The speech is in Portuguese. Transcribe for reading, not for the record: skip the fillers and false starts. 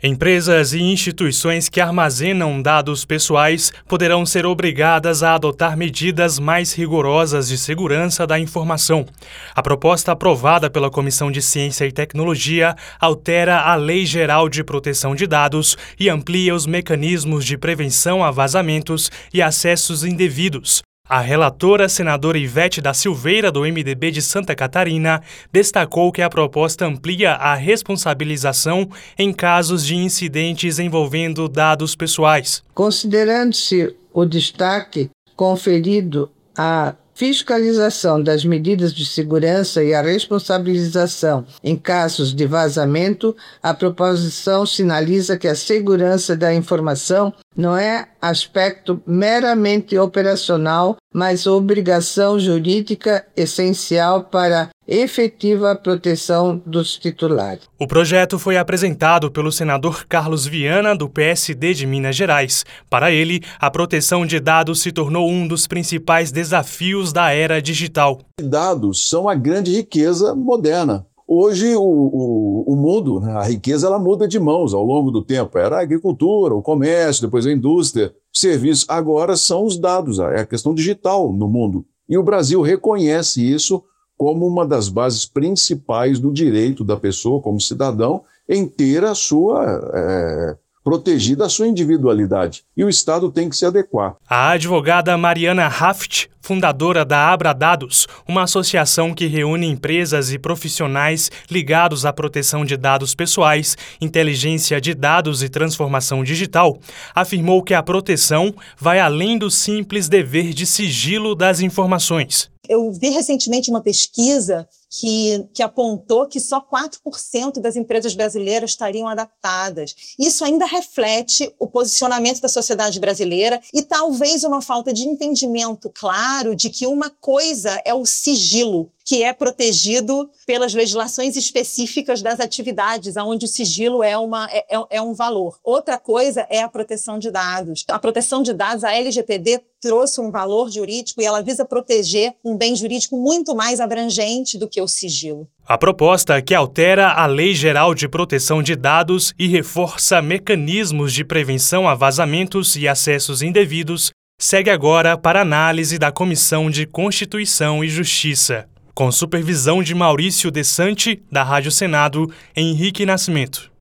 Empresas e instituições que armazenam dados pessoais poderão ser obrigadas a adotar medidas mais rigorosas de segurança da informação. A proposta aprovada pela Comissão de Ciência e Tecnologia altera a Lei Geral de Proteção de Dados e amplia os mecanismos de prevenção a vazamentos e acessos indevidos. A relatora, senadora Ivete da Silveira, do MDB de Santa Catarina, destacou que a proposta amplia a responsabilização em casos de incidentes envolvendo dados pessoais. Considerando-se o destaque conferido à fiscalização das medidas de segurança e a responsabilização em casos de vazamento, a proposição sinaliza que a segurança da informação não é aspecto meramente operacional, mas obrigação jurídica essencial para a efetiva proteção dos titulares. O projeto foi apresentado pelo senador Carlos Viana, do PSD de Minas Gerais. Para ele, a proteção de dados se tornou um dos principais desafios da era digital. Dados são a grande riqueza moderna. Hoje, o mundo, a riqueza, ela muda de mãos ao longo do tempo. Era a agricultura, o comércio, depois a indústria, os serviços. Agora são os dados, é a questão digital no mundo. E o Brasil reconhece isso como uma das bases principais do direito da pessoa, como cidadão, em ter a sua protegida a sua individualidade. E o Estado tem que se adequar. A advogada Mariana Haft, fundadora da Abradados, uma associação que reúne empresas e profissionais ligados à proteção de dados pessoais, inteligência de dados e transformação digital, afirmou que a proteção vai além do simples dever de sigilo das informações. Eu vi recentemente uma pesquisa que apontou que só 4% das empresas brasileiras estariam adaptadas. Isso ainda reflete o posicionamento da sociedade brasileira e talvez uma falta de entendimento claro de que uma coisa é o sigilo, que é protegido pelas legislações específicas das atividades, onde o sigilo é um valor. Outra coisa é a proteção de dados. A proteção de dados, a LGPD, trouxe um valor jurídico e ela visa proteger um bem jurídico muito mais abrangente do que o sigilo. A proposta, que altera a Lei Geral de Proteção de Dados e reforça mecanismos de prevenção a vazamentos e acessos indevidos, segue agora para análise da Comissão de Constituição e Justiça, com supervisão de Maurício Desante, da Rádio Senado, Henrique Nascimento.